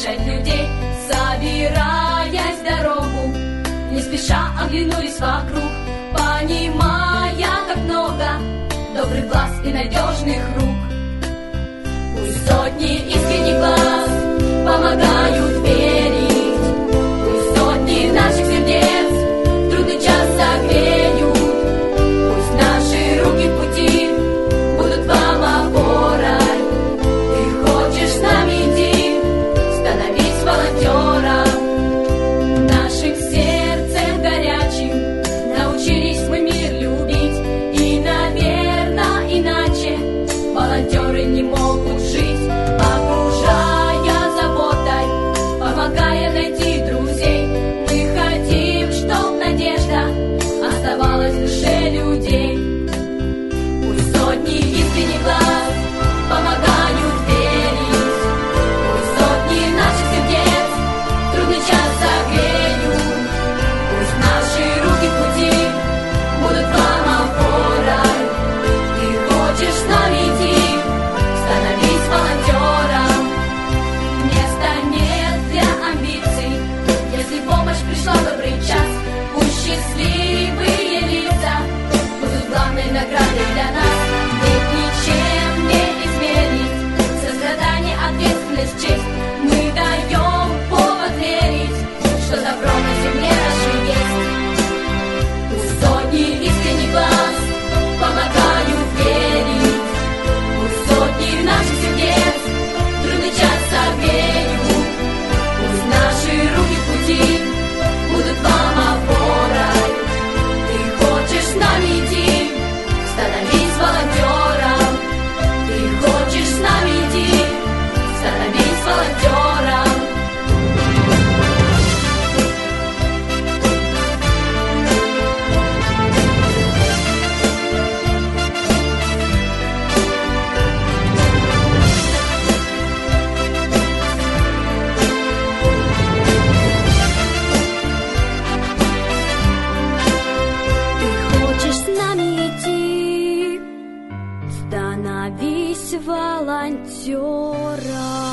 встречать людей, собираясь в дорогу, не спеша оглянулись вокруг, понимая, как много добрых глаз и надежных рук. Пусть сотни искренних глаз помогают верить, пусть сотни наших сердец в трудный час согреют, пусть наши руки в пути будут вам опорой. Ты хочешь с нами идти, становись волонтером. Нашим сердцем горячим научились мы мир любить, и, наверное, иначе волонтеры не могут жить, окружая заботой, помогая найти друзей. Мы хотим, чтоб надежда оставалась в душе людей. Пусть сотни искренних глаз помогают верить, пусть сотни наших сердец в трудный час согреют, пусть наши руки в пути будут вам опорой. Ты хочешь с нами идти, становись волонтером. Места нет для амбиций, если помощь пришла в добрый час. Пусть счастливые лица будут главной наградой для нас. Ведь ничем не измерить сострадание, ответственность, честь. Мы даем повод верить, что добро на земле нашей есть. Пусть сотни искренних глаз помогают верить, пусть сотни наших сердец в трудный час согреют, пусть наши руки в пути будут вам опорой. Ты хочешь с нами идти, становись волонтером. Ты хочешь с нами идти, становись волонтером. Ты хочешь с нами идти, становись волонтером.